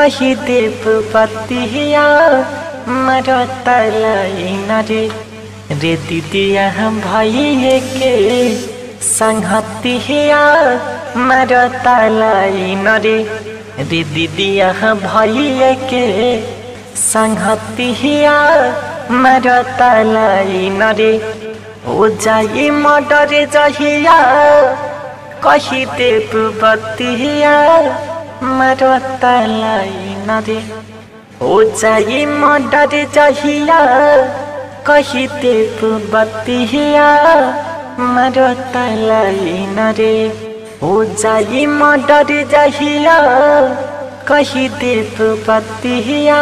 कही देव बतिया मरतलाई न रे रे दीदिया भाई के संगतिया मरतलाई न रे रे दीदिया भाई के संगतिया मरतलाई न रे ओ जाई मर्डर जहिया कही देव बतिया मरतलाई न रे ओ जाई मर्डर जहिया कही देव बतिया मरतलाई न रे ओ जाई मर्डर जहिया कही देव बतिया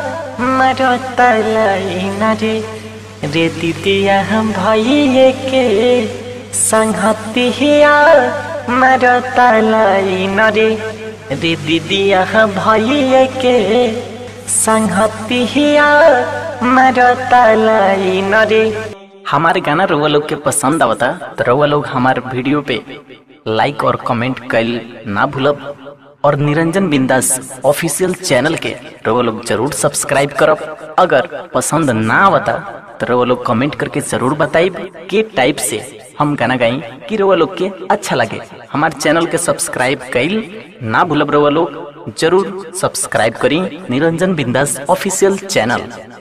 मरतलाई न रे रे दीदिया भाई के संगतिया मरतलाई न रे रे दीदिया भाई के संगतिया मरतलाई न रे। हमारे गाना रउआ लोग के पसंद आवता तो रउआ लोग हमारे वीडियो पे लाइक और कमेंट कर ना भूलब और निरंजन बिंदास ऑफिशियल चैनल के रउआ लोग जरूर सब्सक्राइब करब। अगर पसंद ना आवता तो रउआ लोग कमेंट करके जरूर बताइब के टाइप से हम गाना गाई कि रउआ लोग के अच्छा लगे। हमारे चैनल के सब्सक्राइब कइल ना भूलब, रउआ लोग जरूर सब्सक्राइब करी निरंजन बिंदास ऑफिशियल चैनल।